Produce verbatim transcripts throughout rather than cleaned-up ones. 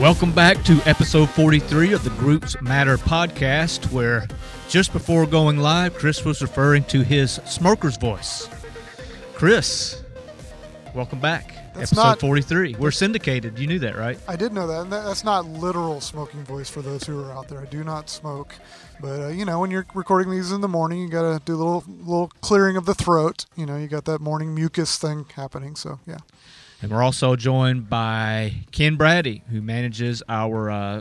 Welcome back to episode forty-three of the Groups Matter podcast, where just before going live, Chris was referring to his smoker's voice. Chris, welcome back. That's episode not, forty-three. We're syndicated. You knew that, right? I did know that. And that- that's not literal smoking voice for those who are out there. I do not smoke. But, uh, you know, when you're recording these in the morning, you got to do a little, little clearing of the throat. You know, you got that morning mucus thing happening. So, yeah. And we're also joined by Ken Brady, who manages our uh,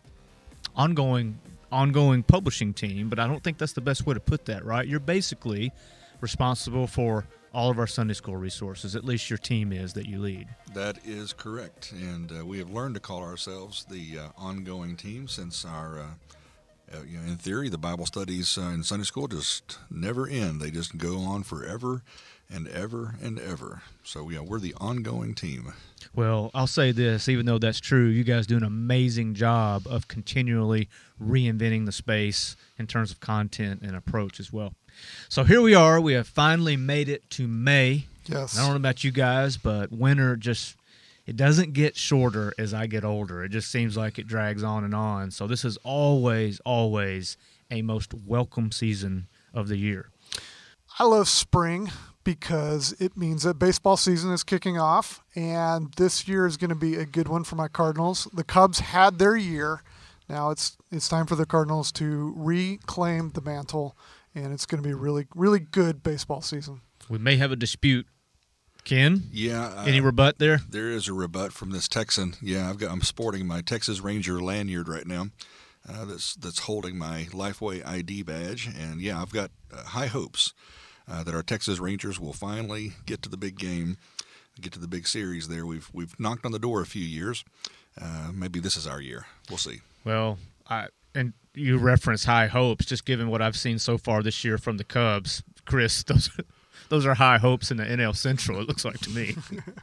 ongoing ongoing publishing team. But I don't think that's the best way to put that, right? You're basically responsible for all of our Sunday school resources. At least your team is that you lead. That is correct. And uh, we have learned to call ourselves the uh, ongoing team since our, uh, uh, you know, in theory, the Bible studies uh, in Sunday school just never end. They just go on forever and ever and ever. So, yeah, we're the ongoing team. Well, I'll say this, even though that's true, you guys do an amazing job of continually reinventing the space in terms of content and approach as well. So here we are. We have finally made it to May. Yes. I don't know about you guys, but winter just, it doesn't get shorter as I get older. It just seems like it drags on and on. So this is always, always a most welcome season of the year. I love spring because it means that baseball season is kicking off, and this year is going to be a good one for my Cardinals. The Cubs had their year. Now it's it's time for the Cardinals to reclaim the mantle, and it's going to be a really, really good baseball season. We may have a dispute. Ken? Yeah. Uh, Any rebut there? There is a rebut from this Texan. Yeah, I've got. I'm sporting my Texas Ranger lanyard right now. Uh, that's that's holding my Lifeway I D badge, and yeah, I've got uh, high hopes uh, that our Texas Rangers will finally get to the big game, get to the big series. There, we've we've knocked on the door a few years. Uh, maybe this is our year. We'll see. Well, I and you reference high hopes. Just given what I've seen so far this year from the Cubs, Chris, those those are high hopes in the N L Central. It looks like to me.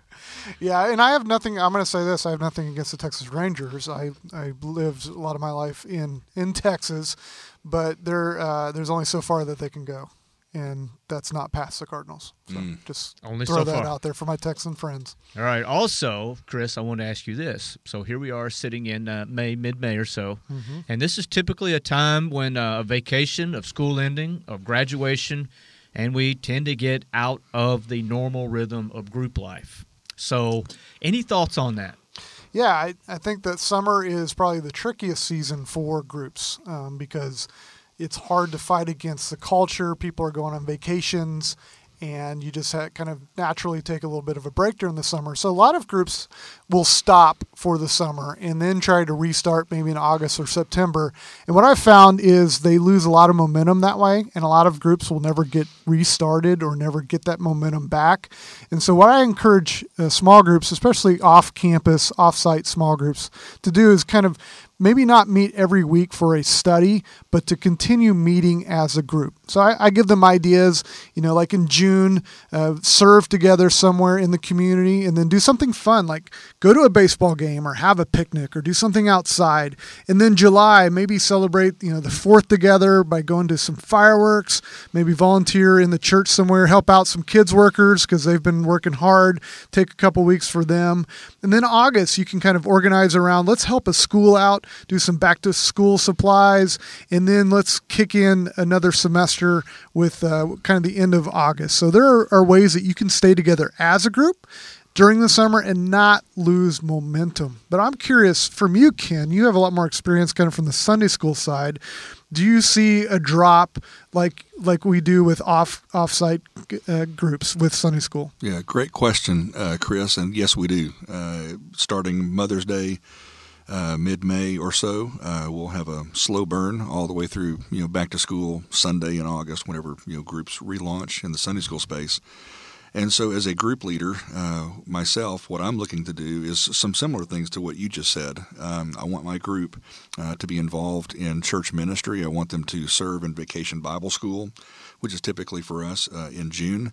Yeah, and I have nothing. I'm going to say this: I have nothing against the Texas Rangers. I, I lived a lot of my life in, in Texas, but there uh, there's only so far that they can go, and that's not past the Cardinals. So Mm. just Only throw so that far. out there for my Texan friends. All right. Also, Chris, I want to ask you this. So here we are sitting in uh, May, mid-May or so, Mm-hmm. and this is typically a time when uh, a vacation, of school ending, of graduation, and we tend to get out of the normal rhythm of group life. So any thoughts on that? Yeah, I, I think that summer is probably the trickiest season for groups um, because it's hard to fight against the culture. People are going on vacations, and you just ha- kind of naturally take a little bit of a break during the summer. So a lot of groups will stop for the summer and then try to restart maybe in August or September. And what I've found is they lose a lot of momentum that way, and a lot of groups will never get restarted or never get that momentum back. And so what I encourage uh, small groups, especially off-campus, off-site small groups, to do is kind of maybe not meet every week for a study, but to continue meeting as a group. So I, I give them ideas, you know, like in June, uh, serve together somewhere in the community, and then do something fun, like go to a baseball game or have a picnic or do something outside. And then July, maybe celebrate, you know, the fourth together by going to some fireworks, maybe volunteer in the church somewhere, help out some kids workers because they've been working hard, take a couple weeks for them. And then August, you can kind of organize around, let's help a school out, do some back to school supplies, and then let's kick in another semester with uh, kind of the end of August. So there are, are ways that you can stay together as a group during the summer and not lose momentum. But I'm curious from you, Ken, you have a lot more experience kind of from the Sunday school side. Do you see a drop like like we do with off offsite uh, groups with Sunday school? Yeah, great question, uh, Chris. And yes, we do. Uh, starting Mother's Day, Uh, mid-May or so, uh, we'll have a slow burn all the way through, you know, back to school Sunday in August, whenever, you know, groups relaunch in the Sunday school space. And so as a group leader, uh, myself, what I'm looking to do is some similar things to what you just said. Um, I want my group uh, to be involved in church ministry. I want them to serve in Vacation Bible School, which is typically for us uh, in June.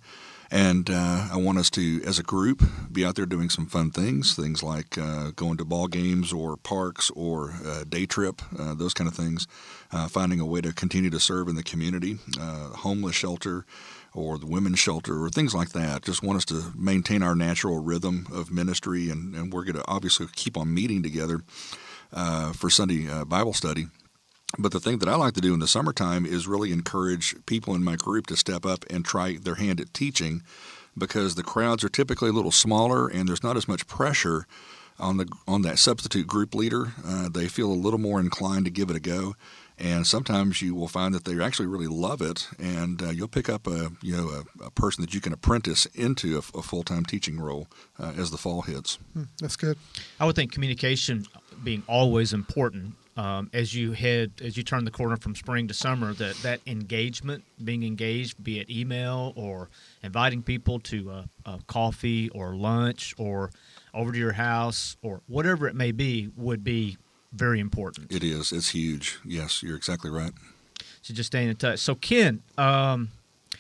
And uh, I want us to, as a group, be out there doing some fun things, things like uh, going to ball games or parks or uh, day trip, uh, those kind of things, uh, finding a way to continue to serve in the community, uh, homeless shelter or the women's shelter or things like that. Just want us to maintain our natural rhythm of ministry, and, and we're going to obviously keep on meeting together uh, for Sunday uh, Bible study. But the thing that I like to do in the summertime is really encourage people in my group to step up and try their hand at teaching, because the crowds are typically a little smaller and there's not as much pressure on the on that substitute group leader. Uh, they feel a little more inclined to give it a go, and sometimes you will find that they actually really love it, and uh, you'll pick up a you know a, a person that you can apprentice into a, a full-time teaching role uh, as the fall hits. Hmm, that's good. I would think communication being always important. Um, as you head, as you turn the corner from spring to summer, that that engagement, being engaged, be it email or inviting people to a, a coffee or lunch or over to your house or whatever it may be, would be very important. It is. It's huge. Yes, you're exactly right. So just staying in touch. So Ken, um,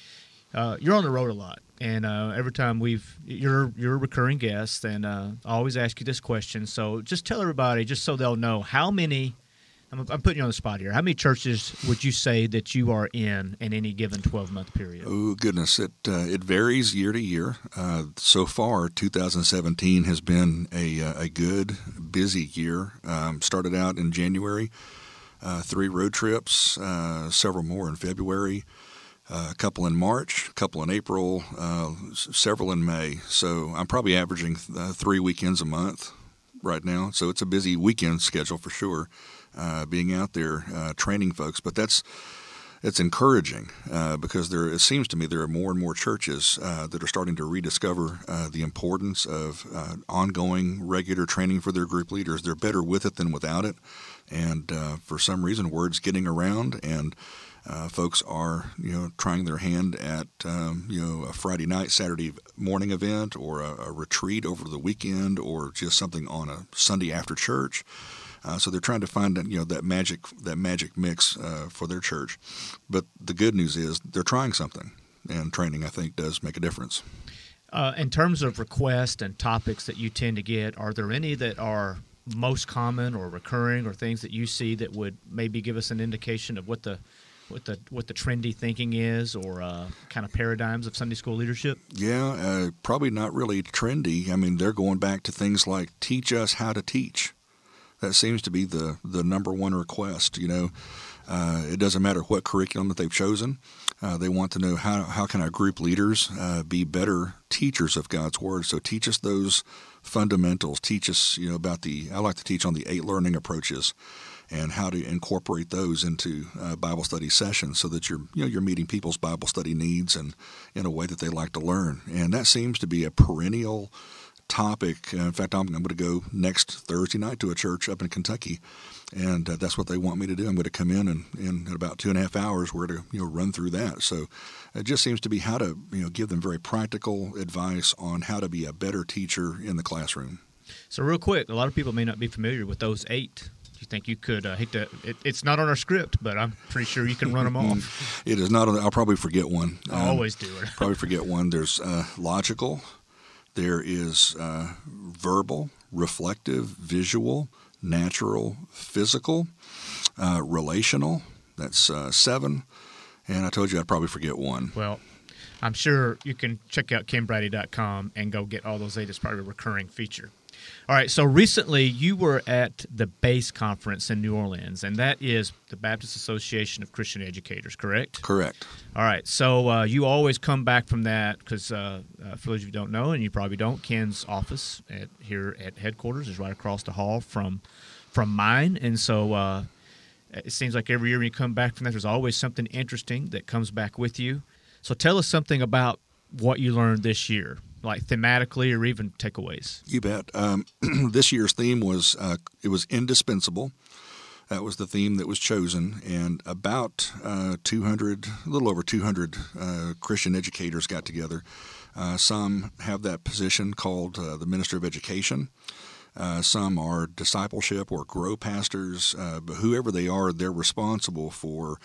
uh, you're on the road a lot, and uh, every time we've you're you're a recurring guest, and uh, I always ask you this question. So just tell everybody, just so they'll know, how many. I'm, I'm putting you on the spot here. How many churches would you say that you are in in any given twelve-month period? Oh, goodness. It uh, it varies year to year. Uh, so far, two thousand seventeen has been a, a good, busy year. Um, started out in January, uh, three road trips, uh, several more in February, uh, a couple in March, a couple in April, uh, s- several in May. So I'm probably averaging uh, three weekends a month right now. So it's a busy weekend schedule for sure. Uh, being out there uh, training folks, but that's it's encouraging uh, because there it seems to me there are more and more churches uh, that are starting to rediscover uh, the importance of uh, ongoing regular training for their group leaders. They're better with it than without it, and uh, for some reason, word's getting around, and uh, folks are you know trying their hand at um, you know a Friday night, Saturday morning event, or a, a retreat over the weekend, or just something on a Sunday after church. Uh, so they're trying to find you know that magic that magic mix uh, for their church. But the good news is they're trying something, and training, I think, does make a difference. Uh, in terms of requests and topics that you tend to get, are there any that are most common or recurring, or things that you see that would maybe give us an indication of what the what the what the trendy thinking is, or uh, kind of paradigms of Sunday school leadership? Yeah, uh, probably not really trendy. I mean, they're going back to things like teach us how to teach. That seems to be the, the number one request. You know, uh, it doesn't matter what curriculum that they've chosen. Uh, they want to know how how can our group leaders uh, be better teachers of God's Word. So teach us those fundamentals. Teach us, you know, about the. I like to teach on the eight learning approaches, and how to incorporate those into uh, Bible study sessions, so that you're you know you're meeting people's Bible study needs and in a way that they like to learn. And that seems to be a perennial topic. In fact, I'm, I'm going to go next Thursday night to a church up in Kentucky, and uh, that's what they want me to do. I'm going to come in, and in about two and a half hours, we're to you know run through that. So it just seems to be how to you know give them very practical advice on how to be a better teacher in the classroom. So real quick, a lot of people may not be familiar with those eight. Do you think you could uh, hate to? It, it's not on our script, but I'm pretty sure you can run them off. It is not. On, I'll probably forget one. I Um, always do it. probably forget one. There's uh, logical. There is uh, verbal, reflective, visual, natural, physical, uh, relational. That's uh, seven. And I told you I'd probably forget one. Well, I'm sure you can check out ken brady dot com and go get all those eight. It's probably a recurring feature. All right, so recently you were at the BASE conference in New Orleans, and that is the Baptist Association of Christian Educators, correct? Correct. All right, so uh, you always come back from that because, uh, uh, for those of you who don't know, and you probably don't, Ken's office at, here at headquarters is right across the hall from from mine, and so uh, it seems like every year when you come back from that, there's always something interesting that comes back with you. So tell us something about what you learned this year, like thematically or even takeaways. You bet. Um, this year's theme was uh, it was indispensable. That was the theme that was chosen, and about uh, two hundred, a little over two hundred uh, Christian educators got together. Uh, some have that position called uh, the Minister of Education. Uh, some are discipleship or grow pastors, uh, but whoever they are, they're responsible for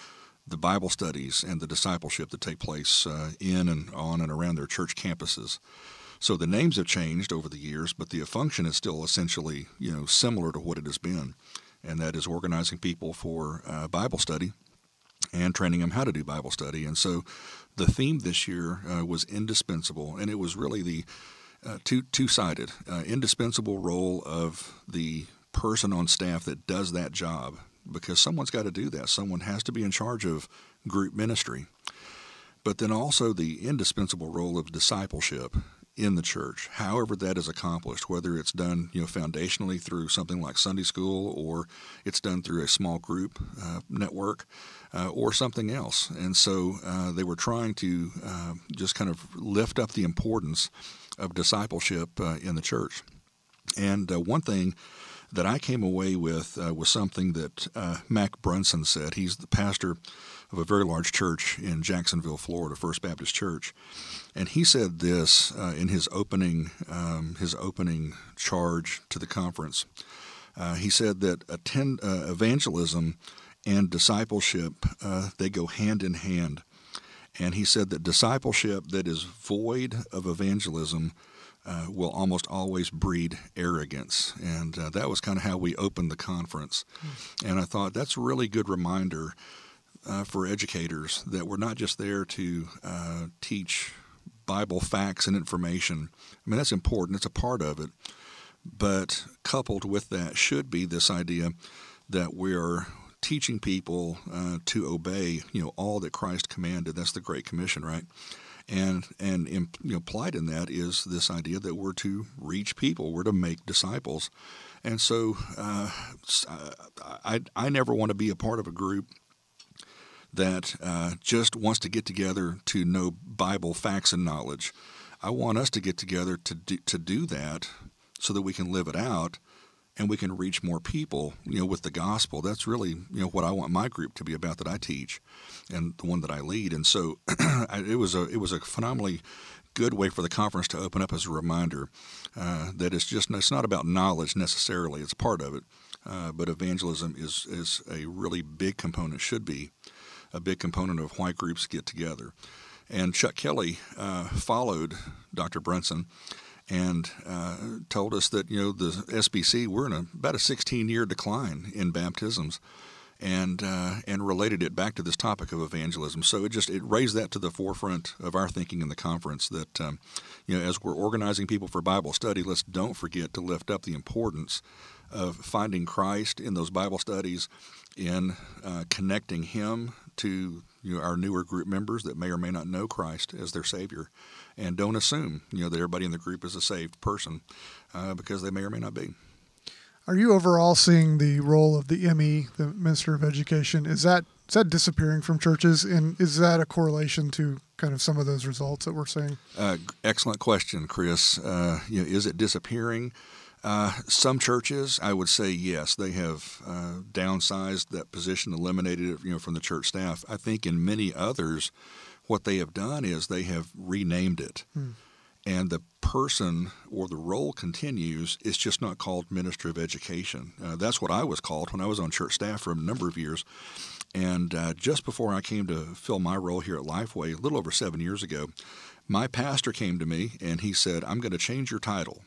the Bible studies and the discipleship that take place uh, in and on and around their church campuses. So the names have changed over the years, but the function is still essentially, you know, similar to what it has been, and that is organizing people for uh, Bible study and training them how to do Bible study. And so the theme this year uh, was indispensable, and it was really the uh, two, two-sided, uh, indispensable role of the person on staff that does that job, because someone's got to do that. Someone has to be in charge of group ministry. But then also the indispensable role of discipleship in the church, however that is accomplished, whether it's done, you know, foundationally through something like Sunday school, or it's done through a small group uh, network, uh, or something else. And so uh, they were trying to uh, just kind of lift up the importance of discipleship uh, in the church. And uh, one thing that I came away with uh, was something that uh, Mac Brunson said. He's the pastor of a very large church in Jacksonville, Florida, First Baptist Church, and he said this uh, in his opening um, his opening charge to the conference. Uh, he said that attend, uh, evangelism and discipleship uh, they go hand in hand, and he said that discipleship that is void of evangelism Uh, will almost always breed arrogance. And uh, that was kind of how we opened the conference. Mm. And I thought that's a really good reminder uh, for educators that we're not just there to uh, teach Bible facts and information. I mean, that's important. It's a part of it. But coupled with that should be this idea that we're teaching people uh, to obey, you know, all that Christ commanded. That's the Great Commission, right? And and you know, implied in that is this idea that we're to reach people, we're to make disciples. And so uh, I, I never want to be a part of a group that uh, just wants to get together to know Bible facts and knowledge. I want us to get together to do, to do that so that we can live it out and we can reach more people, you know, with the gospel. That's really, you know, what I want my group to be about that I teach, and the one that I lead. And so, it was a it was a phenomenally good way for the conference to open up as a reminder uh, that it's just it's not about knowledge necessarily. It's part of it, uh, but evangelism is is a really big component. Should be a big component of why groups get together. And Chuck Kelly uh, followed Doctor Brunson and uh, told us that, you know, the S B C, we're in a, about a sixteen-year decline in baptisms, and uh, and related it back to this topic of evangelism. So it just it raised that to the forefront of our thinking in the conference that, um, you know, as we're organizing people for Bible study, let's don't forget to lift up the importance of finding Christ in those Bible studies, in uh, connecting Him to, you know, our newer group members that may or may not know Christ as their Savior. And don't assume, you know, that everybody in the group is a saved person uh, because they may or may not be. Are you overall seeing the role of the M E, the Minister of Education, is that is that disappearing from churches, and is that a correlation to kind of some of those results that we're seeing? Uh, excellent question, Chris. Uh, you know, is it disappearing? Uh, some churches, I would say yes, they have uh, downsized that position, eliminated it, you know, from the church staff. I think in many others, what they have done is they have renamed it. Hmm. And the person or the role continues. It's just not called Minister of Education. Uh, that's what I was called when I was on church staff for a number of years. And uh, just before I came to fill my role here at Lifeway, a little over seven years ago, my pastor came to me and he said, "I'm going to change your title."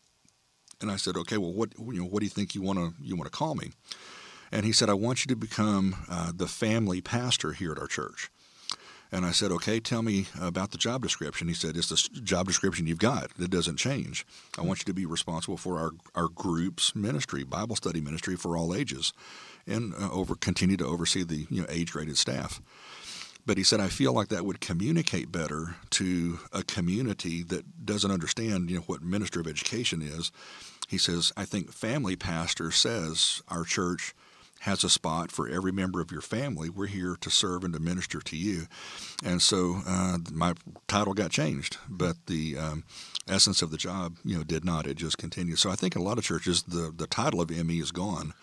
And I said, "Okay, well, what you know, what do you think you want to you want to call me?" And he said, "I want you to become uh, the family pastor here at our church." And I said, "Okay, tell me about the job description." He said, "It's the job description you've got. It doesn't change. I want you to be responsible for our, our group's ministry, Bible study ministry for all ages, and uh, over continue to oversee the you know age-graded staff." But he said, "I feel like that would communicate better to a community that doesn't understand you know what Minister of Education is." He says, "I think family pastor says our church has a spot for every member of your family. We're here to serve and to minister to you." And so uh, my title got changed, but the um, essence of the job, you know, did not. It just continued. So I think in a lot of churches, the, the title of M E is gone,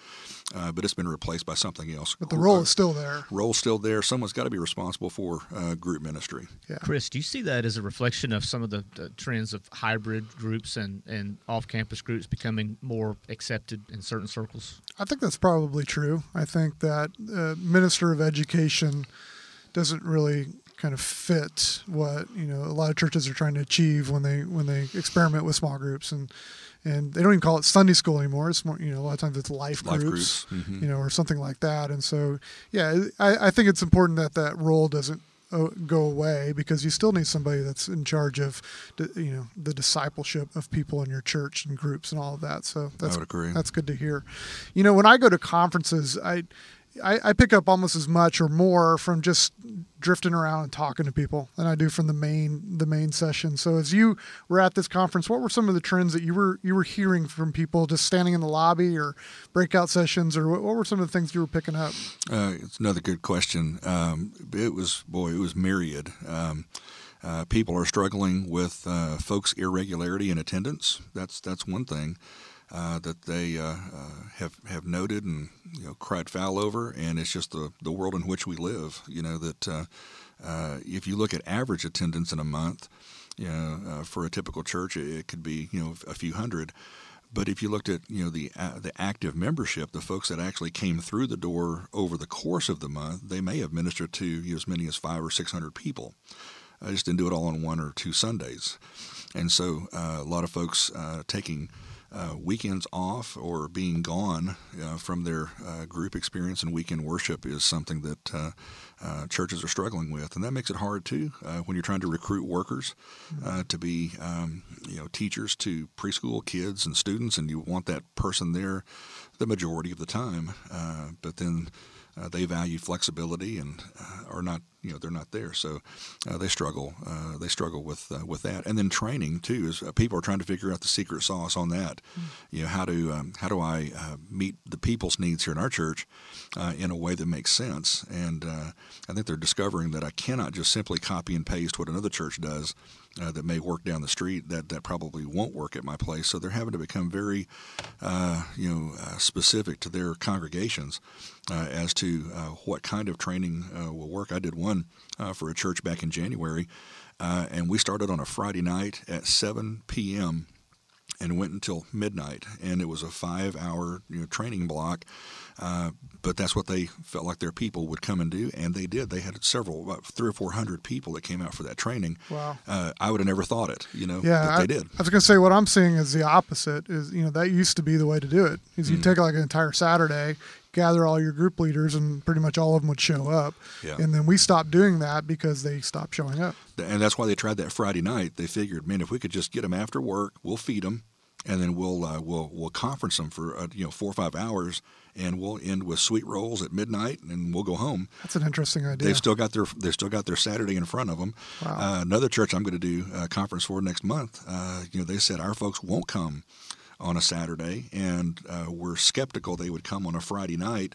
uh, but it's been replaced by something else. But the role is still there. Role's still there. Someone's got to be responsible for uh, group ministry. Yeah. Chris, do you see that as a reflection of some of the, the trends of hybrid groups and, and off-campus groups becoming more accepted in certain circles? I think that's probably true. I think that uh, minister of education doesn't really kind of fit what you know a lot of churches are trying to achieve when they when they experiment with small groups, and and they don't even call it Sunday school anymore. It's more, you know, a lot of times it's life, Life groups, groups. Mm-hmm. you know, or something like that. And so, yeah, I, I think it's important that that role doesn't uh, go away, because you still need somebody that's in charge of, you know, the discipleship of people in your church and groups and all of that. So that's I would agree. that's good to hear. You know, when I go to conferences, I. I, I pick up almost as much or more from just drifting around and talking to people than I do from the main the main session. So as you were at this conference, what were some of the trends that you were you were hearing from people just standing in the lobby or breakout sessions, or what, what were some of the things you were picking up? Uh, it's another good question. Um, it was boy, it was myriad. Um, uh, people are struggling with uh, folks' irregularity in attendance. That's that's one thing. Uh, that they uh, uh, have have noted and you know cried foul over, and it's just the the world in which we live. You know that uh, uh, if you look at average attendance in a month, you know uh, for a typical church, it, it could be you know a few hundred. But if you looked at you know the uh, the active membership, the folks that actually came through the door over the course of the month, they may have ministered to you know, as many as five or six hundred people. I just didn't do it all on one or two Sundays, and so uh, a lot of folks uh, taking. Uh, weekends off or being gone uh, from their uh, group experience and weekend worship is something that uh, uh, churches are struggling with, and that makes it hard too uh, when you're trying to recruit workers uh, to be um, you know teachers to preschool kids and students, and you want that person there the majority of the time, uh, but then uh, they value flexibility and uh, are not you know they're not there, so uh, they struggle. Uh, they struggle with uh, with that, and then training too. Is uh, people are trying to figure out the secret sauce on that. Mm-hmm. You know how to um, how do I uh, meet the people's needs here in our church uh, in a way that makes sense? And uh, I think they're discovering that I cannot just simply copy and paste what another church does uh, that may work down the street. That that probably won't work at my place. So they're having to become very uh, you know uh, specific to their congregations uh, as to uh, what kind of training uh, will work. I did one. Uh, for a church back in January, uh, and we started on a Friday night at seven p.m. and went until midnight, and it was a five-hour you know, training block, uh, but that's what they felt like their people would come and do, and they did. They had several, about three or four hundred people that came out for that training. Wow. Uh, I would have never thought it, you know, yeah, but I, they did. I was going to say what I'm seeing is the opposite. Is you know that used to be the way to do it. Is you mm. take like an entire Saturday, gather all your group leaders, and pretty much all of them would show up. Yeah. And then we stopped doing that because they stopped showing up. And that's why they tried that Friday night. They figured, man, if we could just get them after work, we'll feed them, and then we'll uh, we'll we'll conference them for uh, you know four or five hours, and we'll end with sweet rolls at midnight, and we'll go home. That's an interesting idea. They've still got their they've still got their Saturday in front of them. Wow. Uh, another church I'm going to do a conference for next month. Uh, you know, they said our folks won't come on a Saturday, and uh, we're skeptical they would come on a Friday night.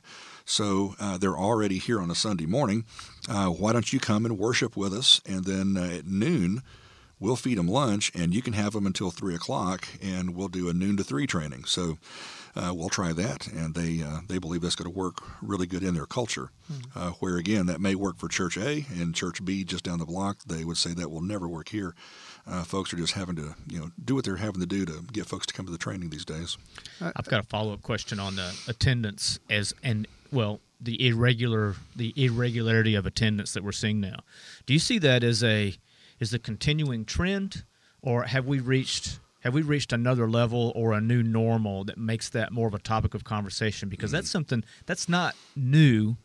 So uh, they're already here on a Sunday morning. Uh, why don't you come and worship with us? And then uh, at noon, we'll feed them lunch, and you can have them until three o'clock, and we'll do a noon to three training. So uh, we'll try that, and they uh, they believe that's going to work really good in their culture. Mm-hmm. Uh, where again, that may work for Church A, and Church B just down the block, they would say that will never work here. Uh, folks are just having to, you know, do what they're having to do to get folks to come to the training these days. I've got a follow-up question on the attendance as and well the irregular the irregularity of attendance that we're seeing now. Do you see that as a is a continuing trend, or have we reached have we reached another level or a new normal that makes that more of a topic of conversation? Because mm-hmm. that's something that's not new.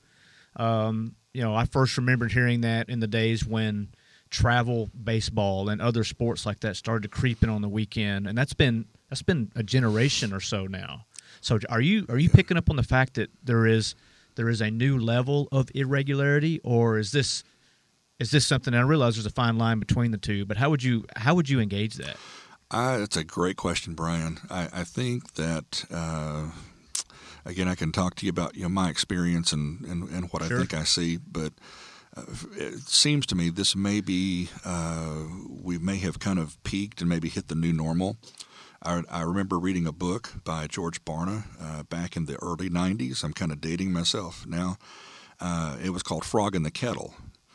Um, you know, I first remembered hearing that in the days when travel baseball and other sports like that started to creep in on the weekend, and that's been that's been a generation or so now. So are you are you picking up on the fact that there is there is a new level of irregularity, or is this is this something? And I realize there's a fine line between the two, but how would you how would you engage that? Uh, it's a great question, Brian. I, I think that uh, again, I can talk to you about you know my experience and and, and what sure. I think I see, but. Uh, it seems to me this may be, uh, we may have kind of peaked and maybe hit the new normal. I, I remember reading a book by George Barna uh, back in the early nineties. I'm kind of dating myself now. Uh, it was called Frog in the Kettle.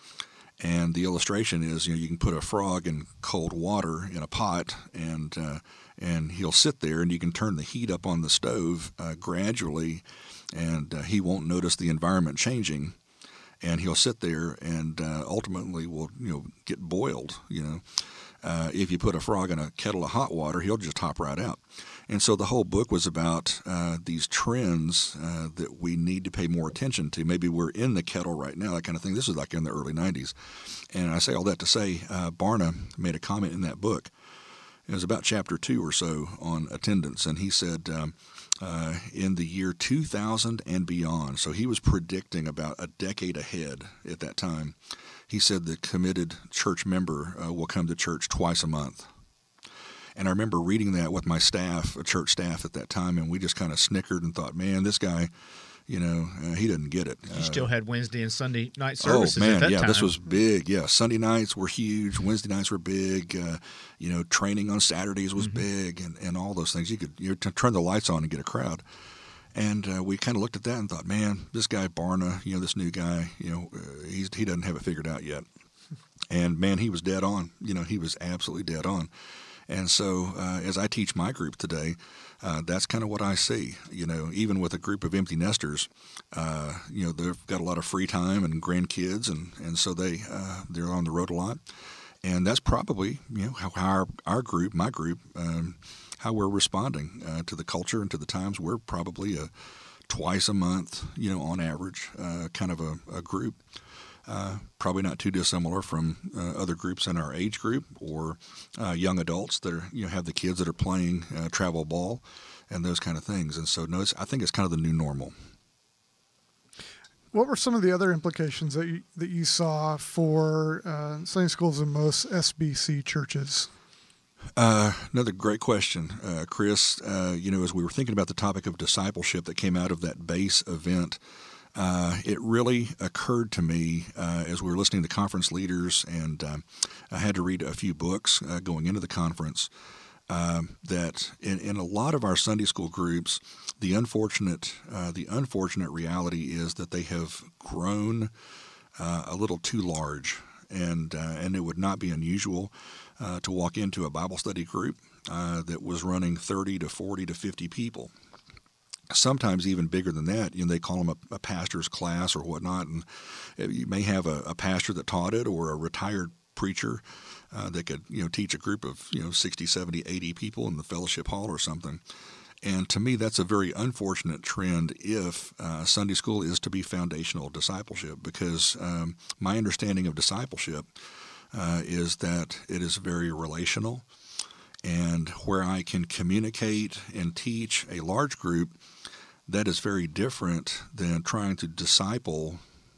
And the illustration is, you know, you can put a frog in cold water in a pot, and uh, and he'll sit there, and you can turn the heat up on the stove uh, gradually, and uh, he won't notice the environment changing, and he'll sit there and uh, ultimately will, you know, get boiled. You know, uh, if you put a frog in a kettle of hot water, he'll just hop right out. And so the whole book was about uh, these trends uh, that we need to pay more attention to. Maybe we're in the kettle right now, that kind of thing. This is like in the early nineties. And I say all that to say uh, Barna made a comment in that book. It was about chapter two or so on attendance. And he said um, uh, in the year two thousand and beyond, so he was predicting about a decade ahead at that time, he said the committed church member uh, will come to church twice a month. And I remember reading that with my staff, a church staff at that time, and we just kind of snickered and thought, man, this guy, you know, uh, he doesn't get it. You uh, still had Wednesday and Sunday night Oh, services man, at that yeah, time. This was big. Yeah, Sunday nights were huge. Wednesday nights were big. Uh, you know, training on Saturdays was mm-hmm. big, and, and all those things. You could you t- turn the lights on and get a crowd. And uh, we kind of looked at that and thought, man, this guy Barna, you know, this new guy, you know, uh, he's, he doesn't have it figured out yet. And, man, he was dead on. You know, he was absolutely dead on. And so uh, as I teach my group today, uh, that's kind of what I see. You know, even with a group of empty nesters, uh, you know, they've got a lot of free time and grandkids, and, and so they, uh, they're on the road a lot. And that's probably, you know, how our, our group, my group, um, how we're responding uh, to the culture and to the times. We're probably a twice a month, you know, on average, uh, kind of a, a group. Uh, probably not too dissimilar from uh, other groups in our age group, or uh, young adults that are, you know, have the kids that are playing uh, travel ball and those kind of things. And so, no, it's, I think it's kind of the new normal. What were some of the other implications that you, that you saw for uh, Sunday schools in most S B C churches? Uh, another great question, uh, Chris. Uh, you know, as we were thinking about the topic of discipleship that came out of that base event, Uh, it really occurred to me uh, as we were listening to conference leaders, and um, I had to read a few books uh, going into the conference, um, that in, in a lot of our Sunday school groups, the unfortunate uh, the unfortunate reality is that they have grown uh, a little too large, and uh, and it would not be unusual uh, to walk into a Bible study group uh, that was running thirty to forty to fifty people. Sometimes even bigger than that. You know, they call them a, a pastor's class or whatnot, and you may have a, a pastor that taught it, or a retired preacher uh, that could, you know, teach a group of, you know, sixty, seventy, eighty people in the fellowship hall or something. And to me, that's a very unfortunate trend if uh, Sunday school is to be foundational discipleship, because um, my understanding of discipleship uh, is that it is very relational, and where I can communicate and teach a large group, that is very different than trying to disciple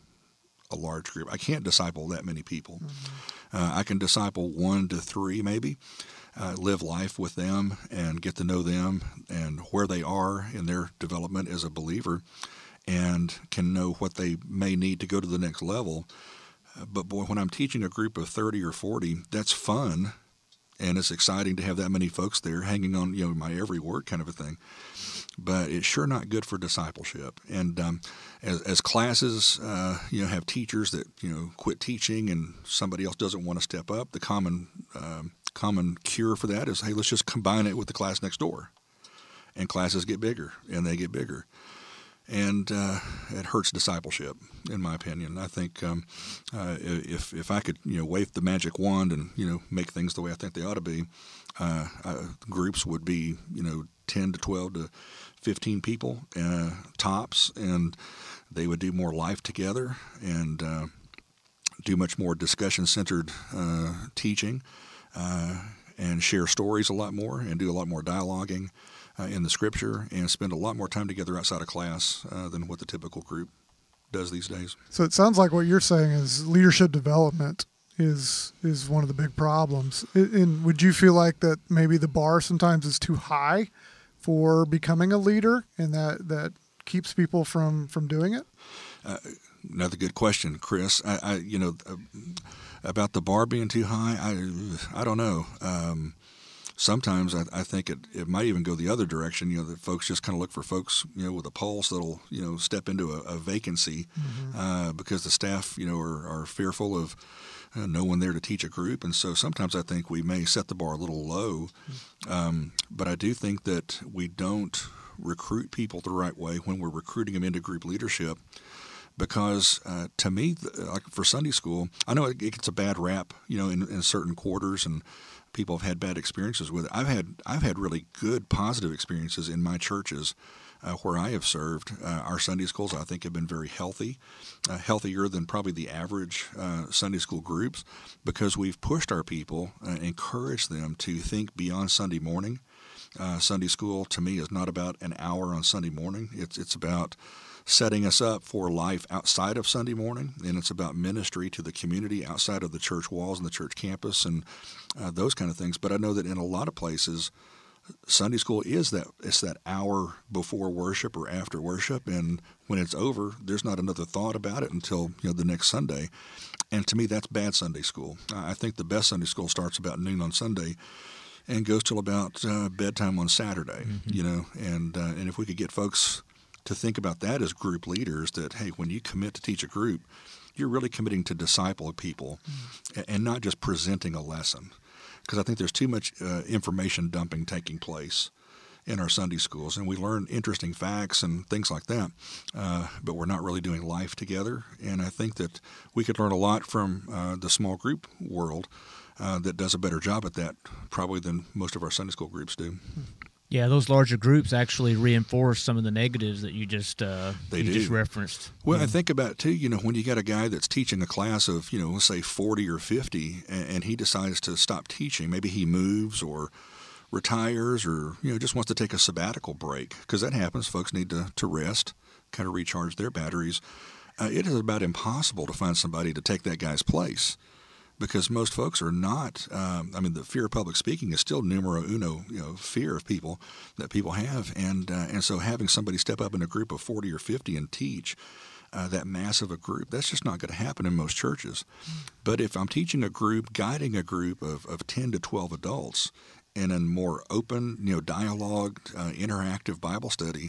a large group. I can't disciple that many people. Mm-hmm. Uh, I can disciple one to three maybe, uh, live life with them and get to know them and where they are in their development as a believer, and can know what they may need to go to the next level. Uh, but boy, when I'm teaching a group of thirty or forty, that's fun. And it's exciting to have that many folks there hanging on, you know, my every word kind of a thing. But it's sure not good for discipleship. And um, as, as classes, uh, you know, have teachers that, you know, quit teaching and somebody else doesn't want to step up, the common um, common cure for that is, hey, let's just combine it with the class next door. And classes get bigger, and they get bigger. And uh, it hurts discipleship, in my opinion. I think um, uh, if if I could, you know, wave the magic wand and, you know, make things the way I think they ought to be, uh, uh, groups would be, you know, ten to twelve to fifteen people uh, tops, and they would do more life together and uh, do much more discussion-centered uh, teaching, uh, and share stories a lot more, and do a lot more dialoguing Uh, in the Scripture, and spend a lot more time together outside of class uh, than what the typical group does these days. So it sounds like what you're saying is leadership development is is one of the big problems. And would you feel like that maybe the bar sometimes is too high for becoming a leader, and that, that keeps people from, from doing it? Uh, another good question, Chris. I, I you know, uh, about the bar being too high, I I don't know. Um, sometimes I, I think it, it might even go the other direction. You know, that folks just kind of look for folks, you know, with a pulse that'll, you know, step into a, a vacancy mm-hmm. uh, because the staff, you know, are, are fearful of uh, no one there to teach a group. And so sometimes I think we may set the bar a little low. Um, but I do think that we don't recruit people the right way when we're recruiting them into group leadership. Because uh, to me, like for Sunday school, I know it gets a bad rap, you know, in, in certain quarters, and people have had bad experiences with it. I've had I've had really good, positive experiences in my churches uh, where I have served. Uh, our Sunday schools, I think, have been very healthy, uh, healthier than probably the average uh, Sunday school groups, because we've pushed our people, uh, encouraged them to think beyond Sunday morning. Uh, Sunday school, to me, is not about an hour on Sunday morning. It's it's about setting us up for life outside of Sunday morning, and it's about ministry to the community outside of the church walls and the church campus and uh, those kind of things. But I know that in a lot of places, Sunday school is that it's that hour before worship or after worship, and when it's over, there's not another thought about it until, you know, the next Sunday. And to me, that's bad Sunday school. I think the best Sunday school starts about noon on Sunday and goes till about uh, bedtime on Saturday. Mm-hmm. You know, and uh, and if we could get folks to think about that as group leaders, that, hey, when you commit to teach a group, you're really committing to disciple people mm. and not just presenting a lesson. Because I think there's too much uh, information dumping taking place in our Sunday schools, and we learn interesting facts and things like that, uh, but we're not really doing life together. And I think that we could learn a lot from uh, the small group world uh, that does a better job at that probably than most of our Sunday school groups do. Yeah, those larger groups actually reinforce some of the negatives that you just uh, they you do. just referenced. Well, yeah. I think about it too. You know, when you got a guy that's teaching a class of, you know, let's say forty or fifty, and, and he decides to stop teaching, maybe he moves or retires, or, you know, just wants to take a sabbatical break, because that happens. Folks need to to rest, kind of recharge their batteries. Uh, it is about impossible to find somebody to take that guy's place, because most folks are not, um, I mean, the fear of public speaking is still numero uno, you know, fear of people that people have. And uh, and so having somebody step up in a group of forty or fifty and teach uh, that massive a group, that's just not going to happen in most churches. But if I'm teaching a group, guiding a group of, of ten to twelve adults in a more open, you know, dialogue, uh, interactive Bible study,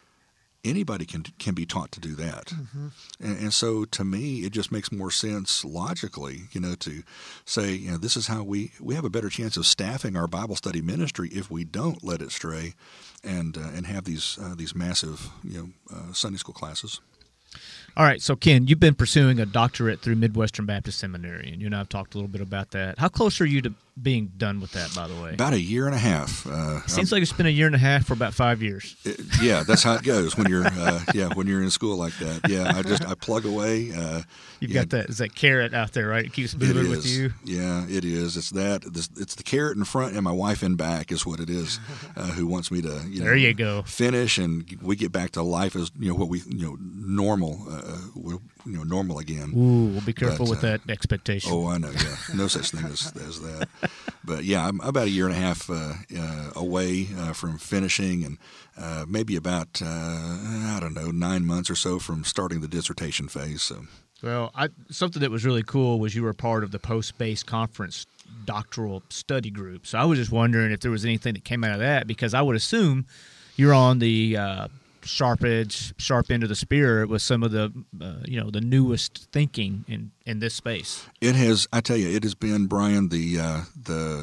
anybody can can be taught to do that. Mm-hmm. And, and so to me, it just makes more sense logically, you know, to say, you know, this is how we, we have a better chance of staffing our Bible study ministry if we don't let it stray and uh, and have these uh, these massive, you know, uh, Sunday school classes. All right, so Ken, you've been pursuing a doctorate through Midwestern Baptist Seminary, and you and I have talked a little bit about that. How close are you to being done with that, by the way? About a year and a half. Uh, Seems I'm, like it's been a year and a half for about five years. It, yeah, that's how it goes when you're uh, yeah when you're in school like that. Yeah, I just I plug away. Uh, You've yeah, got that is that carrot out there, right? It keeps moving it with you. Yeah, it is. It's that. It's the carrot in front and my wife in back is what it is. Uh, who wants me to you know there you go finish, and we get back to life as you know what we you know normal uh, you know normal again. Ooh, we'll be careful but, with uh, that expectation. Oh, I know. Yeah, no such thing as, as that. But yeah, I'm about a year and a half uh, uh, away uh, from finishing, and uh, maybe about uh, I don't know nine months or so from starting the dissertation phase. So. Well, I, something that was really cool was you were part of the Post-Base Conference doctoral study group. So I was just wondering if there was anything that came out of that, because I would assume you're on the uh, sharp edge, sharp end of the spear with some of the, uh, you know, the newest thinking in, in this space. It has, I tell you, it has been, Brian, the uh, the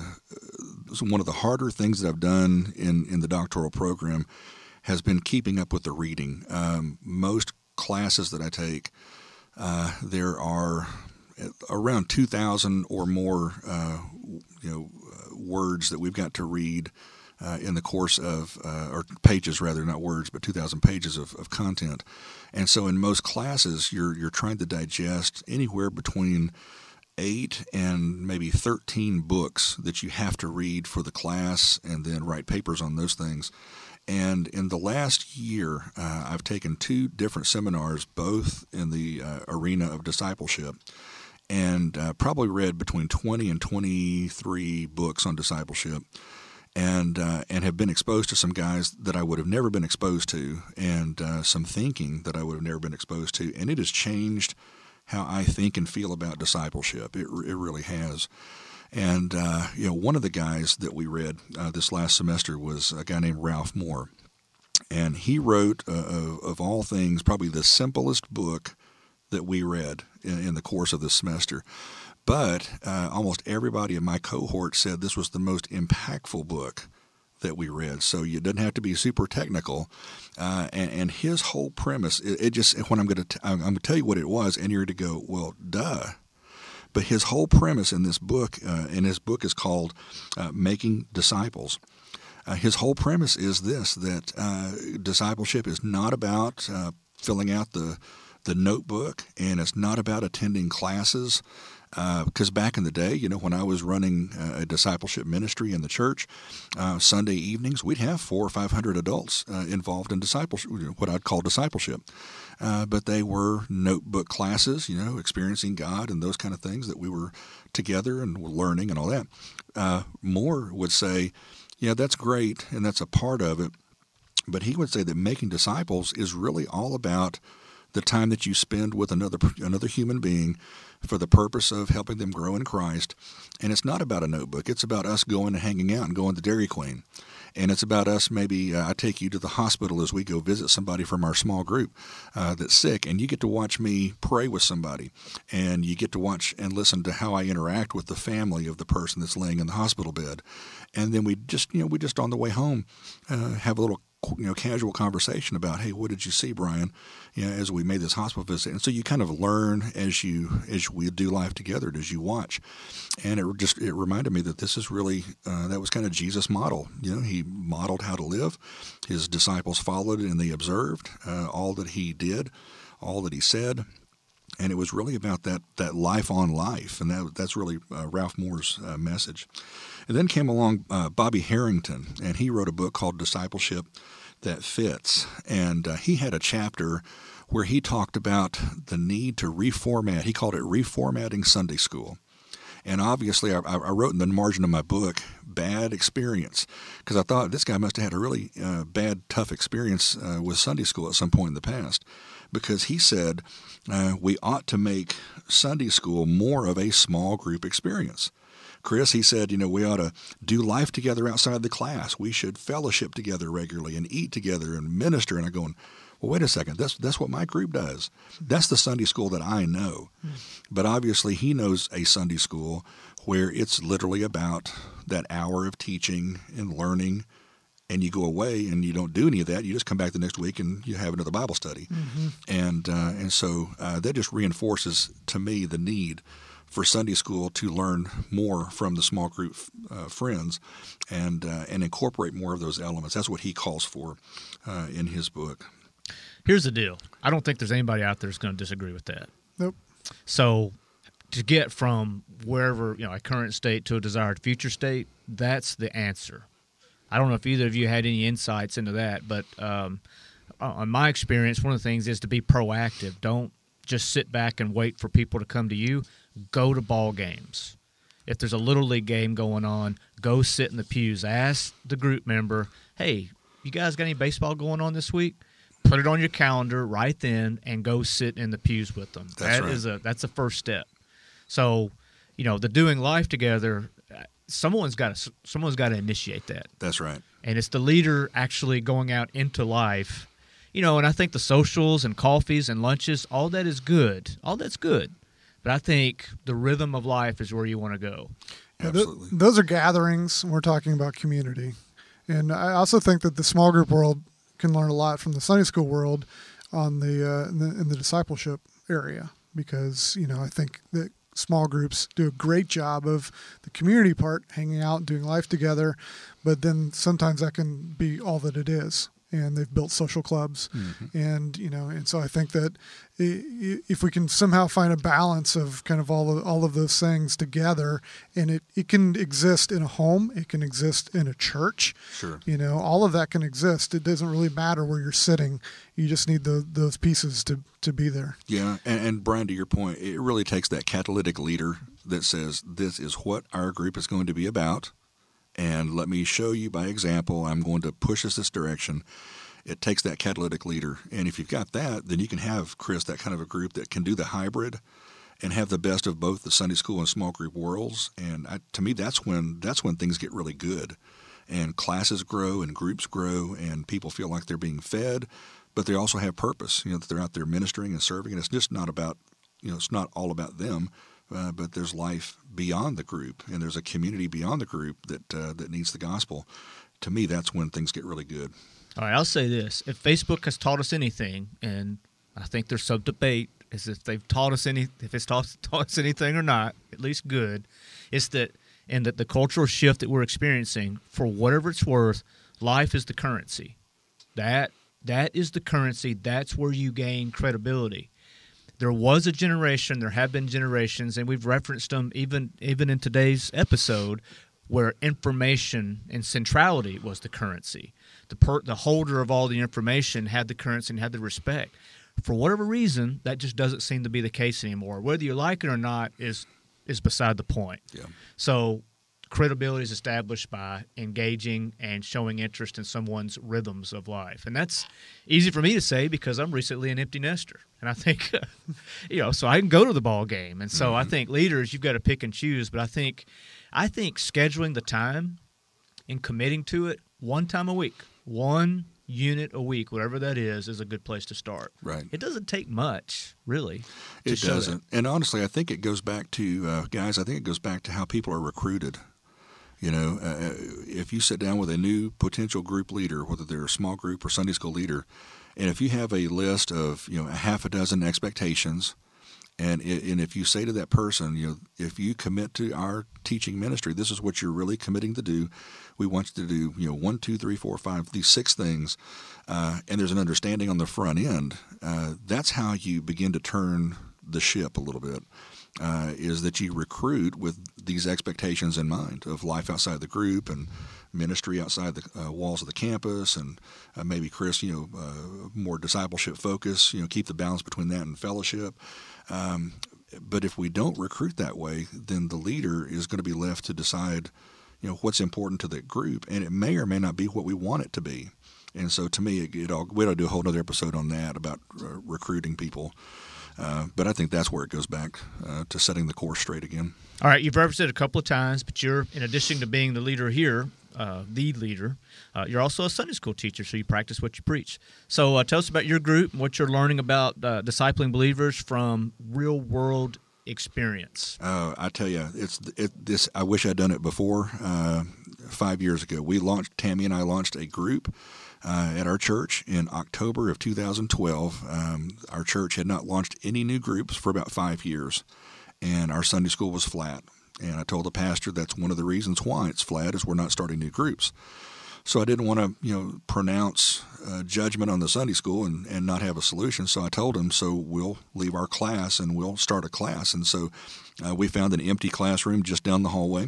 uh, one of the harder things that I've done in, in the doctoral program has been keeping up with the reading. Um, most classes that I take, Uh, there are around two thousand or more, uh, you know, uh, words that we've got to read uh, in the course of, uh, or pages rather, not words, but two thousand pages of, of content. And so in most classes, you're you're trying to digest anywhere between eight and maybe thirteen books that you have to read for the class and then write papers on those things. And in the last year, uh, I've taken two different seminars, both in the uh, arena of discipleship, and uh, probably read between twenty and twenty-three books on discipleship, and uh, and have been exposed to some guys that I would have never been exposed to, and uh, some thinking that I would have never been exposed to, and it has changed how I think and feel about discipleship. It it really has. And uh, you know, one of the guys that we read uh, this last semester was a guy named Ralph Moore, and he wrote, uh, of, of all things, probably the simplest book that we read in, in the course of this semester. But uh, almost everybody in my cohort said this was the most impactful book that we read. So it doesn't have to be super technical. Uh, and, and his whole premise, it, it just when I'm going to I'm going to tell you what it was, and you're to go, well, duh. But his whole premise in this book, uh, and his book is called uh, Making Disciples. Uh, his whole premise is this: that uh, discipleship is not about uh, filling out the the notebook, and it's not about attending classes. Because uh, back in the day, you know, when I was running uh, a discipleship ministry in the church, uh, Sunday evenings, we'd have four or five hundred adults uh, involved in discipleship, what I'd call discipleship. Uh, but they were notebook classes, you know, experiencing God and those kind of things that we were together and learning and all that. Uh, Moore would say, yeah, that's great, and that's a part of it. But he would say that making disciples is really all about the time that you spend with another another human being for the purpose of helping them grow in Christ. And it's not about a notebook. It's about us going and hanging out and going to Dairy Queen. And it's about us maybe uh, I take you to the hospital as we go visit somebody from our small group uh, that's sick, and you get to watch me pray with somebody, and you get to watch and listen to how I interact with the family of the person that's laying in the hospital bed. And then we just, you know, we just on the way home uh, have a little you know, casual conversation about, hey, what did you see, Brian? You know, as we made this hospital visit, and so you kind of learn as you as we do life together, as you watch, and it just it reminded me that this is really uh, that was kind of Jesus' model. You know, he modeled how to live. His disciples followed and they observed uh, all that he did, all that he said. And it was really about that that life on life, and that that's really uh, Ralph Moore's uh, message. And then came along uh, Bobby Harrington, and he wrote a book called Discipleship That Fits. And uh, he had a chapter where he talked about the need to reformat. He called it Reformatting Sunday School. And obviously, I, I wrote in the margin of my book, bad experience, because I thought this guy must have had a really uh, bad, tough experience uh, with Sunday school at some point in the past, because he said uh, we ought to make Sunday school more of a small group experience. Chris, he said, you know, we ought to do life together outside the class. We should fellowship together regularly and eat together and minister. And I'm going, well, wait a second. That's that's what my group does. That's the Sunday school that I know. Mm. But obviously he knows a Sunday school where it's literally about that hour of teaching and learning, and you go away and you don't do any of that. You just come back the next week and you have another Bible study. Mm-hmm. And, uh, and so uh, that just reinforces to me the need for Sunday school to learn more from the small group uh, friends and uh, and incorporate more of those elements. That's what he calls for uh, in his book. Here's the deal. I don't think there's anybody out there that's going to disagree with that. Nope. So to get from wherever, you know, a current state to a desired future state, that's the answer. I don't know if either of you had any insights into that, but um, on my experience, one of the things is to be proactive. Don't just sit back and wait for people to come to you. Go to ball games. If there's a Little League game going on, go sit in the pews. Ask the group member, hey, you guys got any baseball going on this week? Put it on your calendar right then and go sit in the pews with them. That's that right. is a that's a first step. So, you know, the doing life together, someone's got to someone's got to initiate that. That's right. And it's the leader actually going out into life. You know, and I think the socials and coffees and lunches, all that is good. All that's good. But I think the rhythm of life is where you want to go. Absolutely. Th- those are gatherings. We're talking about community. And I also think that the small group world can learn a lot from the Sunday school world on the, uh, in the in the discipleship area, because, you know, I think that small groups do a great job of the community part, hanging out, doing life together, but then sometimes that can be all that it is. And they've built social clubs, mm-hmm. and you know, and so I think that if we can somehow find a balance of kind of all of all of those things together, and it, it can exist in a home, it can exist in a church, sure, you know, all of that can exist. It doesn't really matter where you're sitting; you just need the, those pieces to to be there. Yeah, and, and Brian, to your point, it really takes that catalytic leader that says, "This is what our group is going to be about." And let me show you by example. I'm going to push us this direction. It takes that catalytic leader. And if you've got that, then you can have, Chris, that kind of a group that can do the hybrid and have the best of both the Sunday school and small group worlds. And I, to me, that's when that's when things get really good, and classes grow and groups grow, and people feel like they're being fed, but they also have purpose. You know, that they're out there ministering and serving, and it's just not about, you know, it's not all about them, uh, but there's life beyond the group, and there's a community beyond the group that uh, that needs the gospel. To me, that's when things get really good. All right, I'll say this: if Facebook has taught us anything, and I think there's some debate as if they've taught us any, if it's taught, taught us anything or not, at least good, it's that, and that the cultural shift that we're experiencing, for whatever it's worth, life is the currency. That that is the currency. That's where you gain credibility. There was a generation, there have been generations, and we've referenced them even even in today's episode, where information and centrality was the currency. The per, the holder of all the information had the currency and had the respect. For whatever reason, that just doesn't seem to be the case anymore. Whether you like it or not is is beside the point. Yeah. So credibility is established by engaging and showing interest in someone's rhythms of life. And that's easy for me to say because I'm recently an empty nester. And I think, you know, so I can go to the ball game. And so mm-hmm. I think leaders, you've got to pick and choose. But I think, I think scheduling the time and committing to it one time a week, one unit a week, whatever that is, is a good place to start. Right. It doesn't take much, really. It doesn't. And honestly, I think it goes back to, uh, guys, I think it goes back to how people are recruited. You know, uh, if you sit down with a new potential group leader, whether they're a small group or Sunday school leader, and if you have a list of, you know, a half a dozen expectations, and and if you say to that person, you know, if you commit to our teaching ministry, this is what you're really committing to do. We want you to do, you know, one, two, three, four, five, these six things, uh, and there's an understanding on the front end. Uh, that's how you begin to turn the ship a little bit. Uh, is that you recruit with these expectations in mind of life outside the group and ministry outside the uh, walls of the campus, and uh, maybe, Chris, you know, uh, more discipleship focus, you know, keep the balance between that and fellowship. Um, but if we don't recruit that way, then the leader is going to be left to decide, you know, what's important to that group, and it may or may not be what we want it to be. And so to me, it, it all, we ought to do a whole other episode on that about uh, recruiting people. Uh, but I think that's where it goes back uh, to setting the course straight again. All right, you've referenced it a couple of times, but you're, in addition to being the leader here, uh, the leader, uh, you're also a Sunday school teacher, so you practice what you preach. So uh, tell us about your group and what you're learning about uh, discipling believers from real-world experience. Uh, I tell you, it's it, this. I wish I'd done it before. Uh, five years ago, we launched. Tammy and I launched a group Uh, at our church in October of two thousand twelve. Um, our church had not launched any new groups for about five years, and our Sunday school was flat. And I told the pastor that's one of the reasons why it's flat is we're not starting new groups. So I didn't want to, you know, pronounce uh, judgment on the Sunday school and, and not have a solution. So I told him, so we'll leave our class and we'll start a class. And so uh, we found an empty classroom just down the hallway.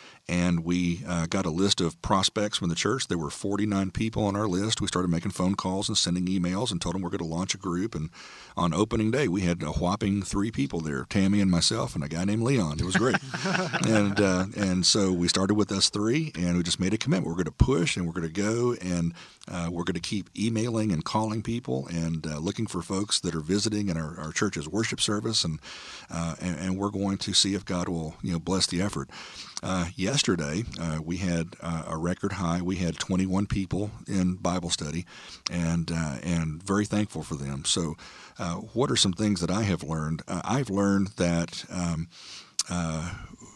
And we uh, got a list of prospects from the church. There were forty-nine people on our list. We started making phone calls and sending emails and told them we're going to launch a group. And on opening day, we had a whopping three people there, Tammy and myself and a guy named Leon. It was great. and uh, and so we started with us three, and we just made a commitment. We're going to push, and we're going to go, and uh, we're going to keep emailing and calling people and uh, looking for folks that are visiting in our, our church's worship service, and, uh, and and we're going to see if God will, you know, bless the effort. Uh, yesterday, uh, we had uh, a record high. We had twenty-one people in Bible study, and uh, and very thankful for them. So, uh, what are some things that I have learned? Uh, I've learned that um, uh,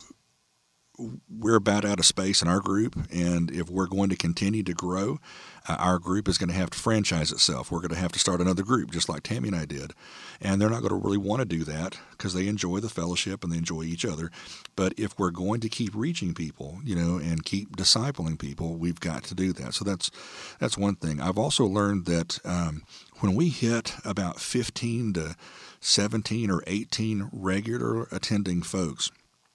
we're about out of space in our group, and if we're going to continue to grow, uh, our group is going to have to franchise itself. We're going to have to start another group, just like Tammy and I did. And they're not going to really want to do that because they enjoy the fellowship and they enjoy each other. But if we're going to keep reaching people, you know, and keep discipling people, we've got to do that. So that's that's one thing. I've also learned that um, when we hit about fifteen to seventeen or eighteen regular attending folks,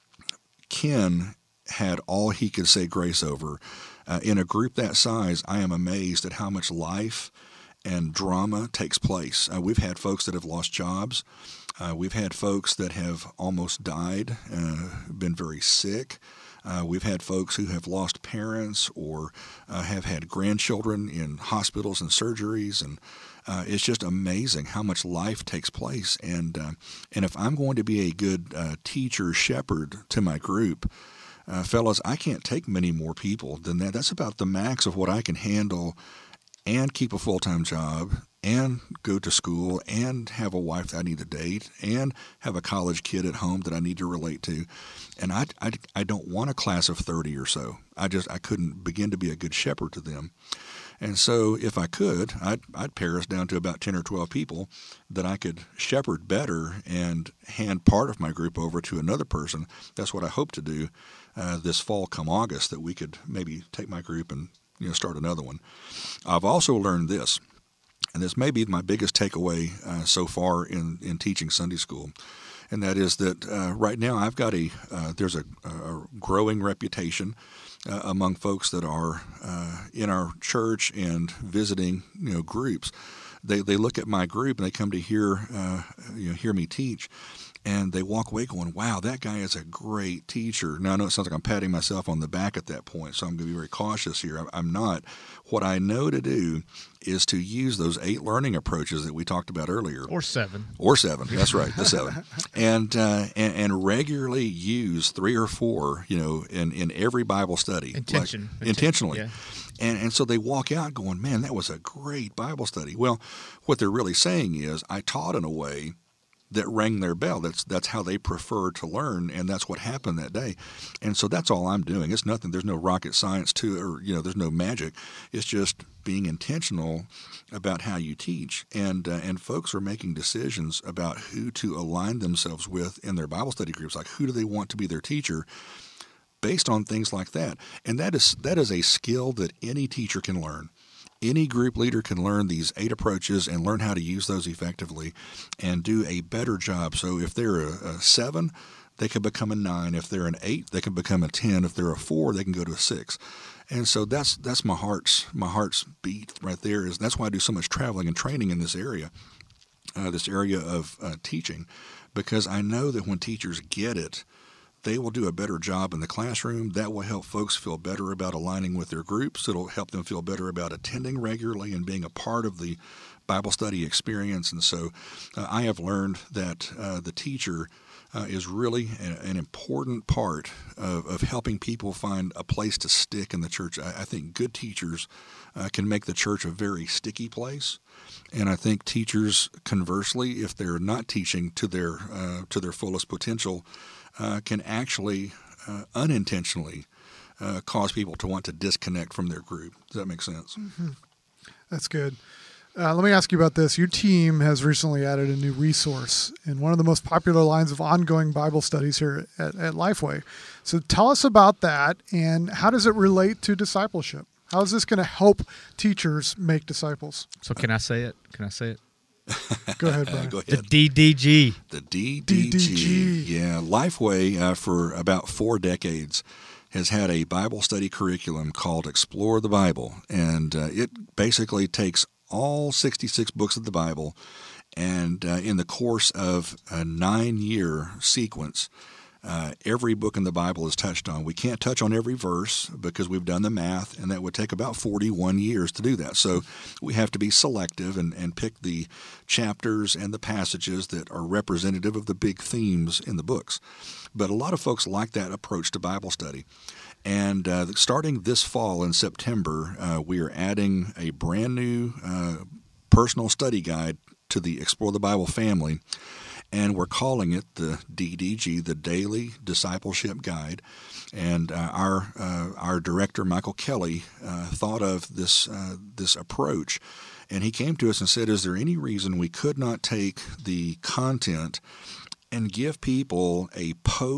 Ken had all he could say grace over. Uh, in a group that size, I am amazed at how much life and drama takes place. Uh, we've had folks that have lost jobs. Uh, we've had folks that have almost died, uh, been very sick. Uh, we've had folks who have lost parents or uh, have had grandchildren in hospitals and surgeries. And uh, it's just amazing how much life takes place. And uh, and if I'm going to be a good uh, teacher shepherd to my group, uh, fellas, I can't take many more people than that. That's about the max of what I can handle, and keep a full-time job, and go to school, and have a wife that I need to date, and have a college kid at home that I need to relate to. And I, I, I don't want a class of thirty or so. I just I couldn't begin to be a good shepherd to them. And so if I could, I'd, I'd pare us down to about ten or twelve people that I could shepherd better and hand part of my group over to another person. That's what I hope to do uh, this fall come August, that we could maybe take my group and you know start another one. I've also learned this, and this may be my biggest takeaway uh, so far in, in teaching Sunday school, and that is that uh, right now I've got a uh, there's a, a growing reputation uh, among folks that are uh, in our church and visiting you know groups. They they look at my group and they come to hear uh, you know hear me teach. And they walk away going, wow, that guy is a great teacher. Now, I know it sounds like I'm patting myself on the back at that point, so I'm going to be very cautious here. I'm not. What I know to do is to use those eight learning approaches that we talked about earlier. Or seven. Or seven. That's right, the seven. And, uh, and and regularly use three or four, you know, in, in every Bible study. Intention. Like, intentionally. Yeah. And and so they walk out going, man, that was a great Bible study. Well, what they're really saying is I taught in a way that rang their bell. That's that's how they prefer to learn, and that's what happened that day. And so that's all I'm doing. It's nothing. There's no rocket science to it, or you know, there's no magic. It's just being intentional about how you teach. And uh, and folks are making decisions about who to align themselves with in their Bible study groups. Like, who do they want to be their teacher, based on things like that. And that is that is a skill that any teacher can learn. Any group leader can learn these eight approaches and learn how to use those effectively and do a better job. So if they're a, a seven, they can become a nine. If they're an eight, they can become a ten. If they're a four, they can go to a six. And so that's that's my heart's my heart's beat right there. Is that's why I do so much traveling and training in this area, uh, this area of uh, teaching, because I know that when teachers get it, they will do a better job in the classroom. That will help folks feel better about aligning with their groups. It'll help them feel better about attending regularly and being a part of the Bible study experience. And so uh, I have learned that uh, the teacher uh, is really an, an important part of, of helping people find a place to stick in the church. I, I think good teachers uh, can make the church a very sticky place. And I think teachers, conversely, if they're not teaching to their uh, to their fullest potential, Uh, can actually uh, unintentionally uh, cause people to want to disconnect from their group. Does that make sense? Mm-hmm. That's good. Uh, let me ask you about this. Your team has recently added a new resource in one of the most popular lines of ongoing Bible studies here at, at Lifeway. So tell us about that, and how does it relate to discipleship? How is this going to help teachers make disciples? So can I say it? Can I say it? Go ahead, Brian. Uh, go ahead. The D D G. The D D G. D D G. Yeah. Lifeway, uh, for about four decades, has had a Bible study curriculum called Explore the Bible. And uh, it basically takes all sixty-six books of the Bible, and uh, in the course of a nine-year sequence, Uh, every book in the Bible is touched on. We can't touch on every verse because we've done the math, and that would take about forty-one years to do that. So we have to be selective and, and pick the chapters and the passages that are representative of the big themes in the books. But a lot of folks like that approach to Bible study. And uh, starting this fall in September, uh, we are adding a brand new uh, personal study guide to the Explore the Bible family. And we're calling it the D D G, the Daily Discipleship Guide. And uh, our uh, our director, Michael Kelly, uh, thought of this uh, this approach. And he came to us and said, is there any reason we could not take the content and give people a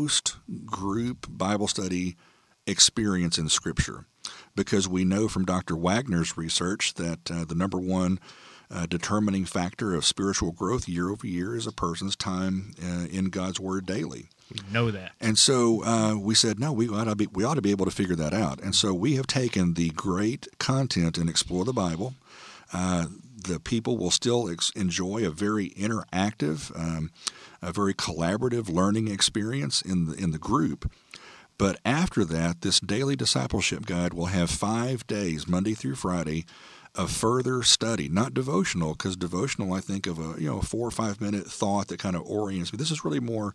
post-group Bible study experience in Scripture? Because we know from Doctor Wagner's research that uh, the number one Uh, determining factor of spiritual growth year over year is a person's time uh, in God's Word daily. We know that. And so uh, we said, no, we ought, to be, we ought to be able to figure that out. And so we have taken the great content in Explore the Bible. Uh, the people will still ex- enjoy a very interactive, um, a very collaborative learning experience in the, in the group. But after that, this Daily Discipleship Guide will have five days, Monday through Friday, of further study, not devotional, because devotional, I think of a you know a four or five minute thought that kind of orients me. This is really more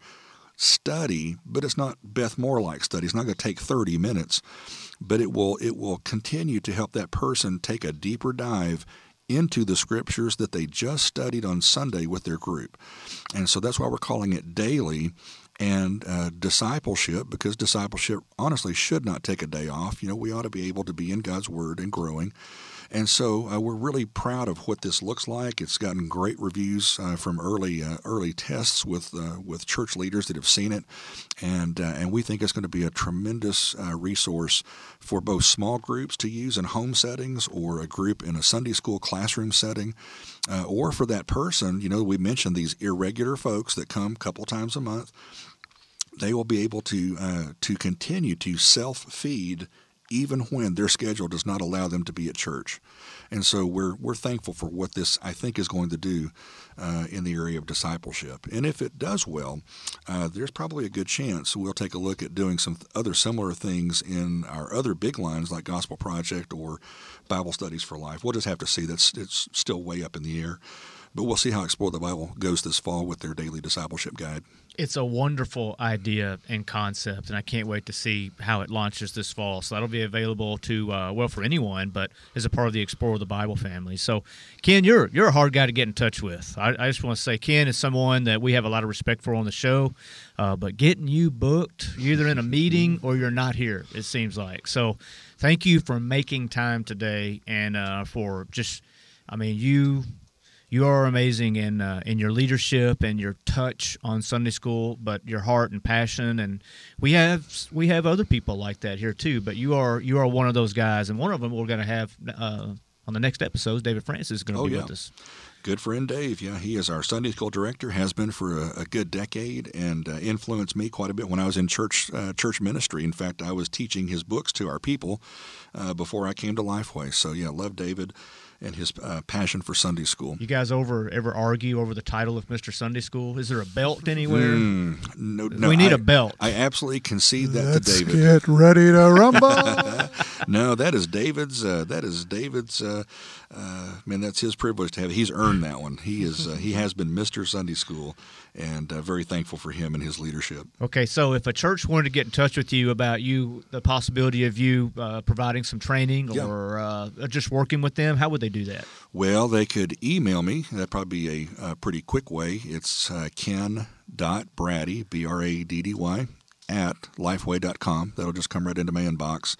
study, but it's not Beth Moore like study. It's not going to take thirty minutes, but it will it will continue to help that person take a deeper dive into the scriptures that they just studied on Sunday with their group. And so that's why we're calling it daily and uh, discipleship, because discipleship honestly should not take a day off. You know, we ought to be able to be in God's Word and growing. And so uh, we're really proud of what this looks like. It's gotten great reviews uh, from early uh, early tests with uh, with church leaders that have seen it, and uh, and we think it's going to be a tremendous uh, resource for both small groups to use in home settings, or a group in a Sunday school classroom setting, uh, or for that person. You know, we mentioned these irregular folks that come a couple times a month. They will be able to uh, to continue to self-feed even when their schedule does not allow them to be at church. And so we're we're thankful for what this, I think, is going to do uh, in the area of discipleship. And if it does well, uh, there's probably a good chance we'll take a look at doing some other similar things in our other big lines like Gospel Project or Bible Studies for Life. We'll just have to see. That's it's still way up in the air. But we'll see how Explore the Bible goes this fall with their daily discipleship guide. It's a wonderful idea and concept, and I can't wait to see how it launches this fall. So that'll be available to, uh, well, for anyone, but as a part of the Explore the Bible family. So, Ken, you're you're a hard guy to get in touch with. I, I just want to say Ken is someone that we have a lot of respect for on the show, uh, but getting you booked, you're either in a meeting or you're not here, it seems like. So thank you for making time today and uh, for just, I mean, you... You are amazing in uh, in your leadership and your touch on Sunday school, but your heart and passion, and we have we have other people like that here too. But you are you are one of those guys, and one of them we're going to have uh, on the next episode. David Francis is going to oh, be yeah. with us. Good friend Dave, yeah, he is our Sunday school director, has been for a, a good decade, and uh, influenced me quite a bit when I was in church uh, church ministry. In fact, I was teaching his books to our people uh, before I came to Lifeway. So yeah, love David and his uh, passion for Sunday school. You guys over ever argue over the title of Mister Sunday School? Is there a belt anywhere? Mm, no, no, we need I, a belt. I absolutely concede that Let's to David. Get ready to rumble. No, that is David's. Uh, that is David's. Uh, uh, man, that's his privilege to have. He's earned that one. He is. Uh, he has been Mister Sunday School, and uh, very thankful for him and his leadership. Okay, so if a church wanted to get in touch with you about you, the possibility of you uh, providing some training yeah. or uh, just working with them, how would they do that? Well, they could email me. That'd probably be a, a pretty quick way. It's uh, ken.braddy, B R A D D Y, at lifeway dot com. That'll just come right into my inbox.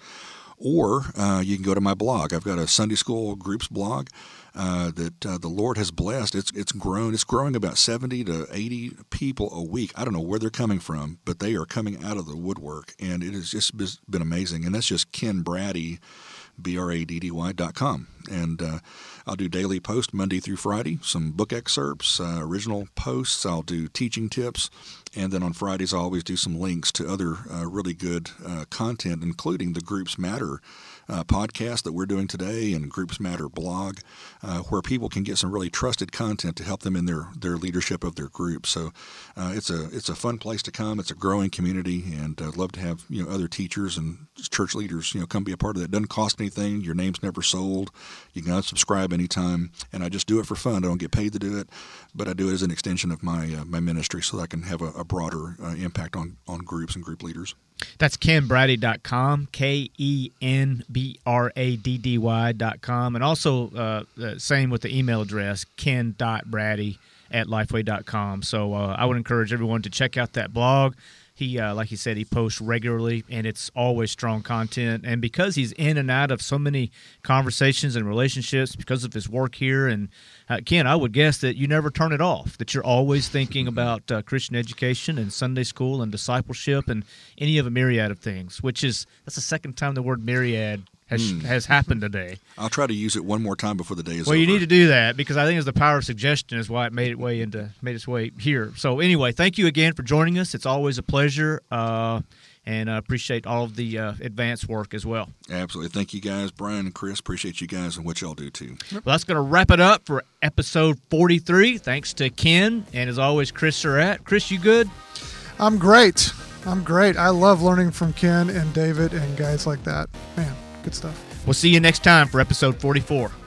Or uh, you can go to my blog. I've got a Sunday School Groups blog uh, that uh, the Lord has blessed. It's it's grown. It's growing about seventy to eighty people a week. I don't know where they're coming from, but they are coming out of the woodwork, and it has just been amazing. And that's just Ken Braddy, B R A D D Y dot com. And uh, I'll do daily posts Monday through Friday, some book excerpts, uh, original posts. I'll do teaching tips. And then on Fridays, I always do some links to other uh, really good uh, content, including the Groups Matter uh, podcast that we're doing today and Groups Matter blog, uh, where people can get some really trusted content to help them in their, their leadership of their group. So uh, it's a it's a fun place to come. It's a growing community, and I'd love to have you know other teachers and church leaders you know come be a part of that. It doesn't cost anything. Your name's never sold. You can unsubscribe anytime, and I just do it for fun. I don't get paid to do it, but I do it as an extension of my uh, my ministry so that I can have a, a broader uh, impact on, on groups and group leaders. That's ken braddy dot com, K E N B R A D D Y dot com, and also uh, uh, same with the email address, ken dot braddy at lifeway dot com. So uh, I would encourage everyone to check out that blog. He, uh, like he said, he posts regularly, and it's always strong content. And because he's in and out of so many conversations and relationships because of his work here, and uh, Ken, I would guess that you never turn it off, that you're always thinking about uh, Christian education and Sunday school and discipleship and any of a myriad of things, which is, that's the second time the word myriad has mm. has happened today. I'll try to use it one more time before the day is well, over. Well, you need to do that because I think it's the power of suggestion is why it made it way into made its way here. So anyway, thank you again for joining us. It's always a pleasure, uh, and I appreciate all of the uh, advanced work as well. Absolutely. Thank you guys, Brian and Chris. Appreciate you guys and what y'all do too. Well, that's going to wrap it up for episode forty-three. Thanks to Ken, and as always, Chris Surratt. Chris, you good? I'm great. I'm great. I love learning from Ken and David and guys like that. Man, good stuff. We'll see you next time for episode forty-four.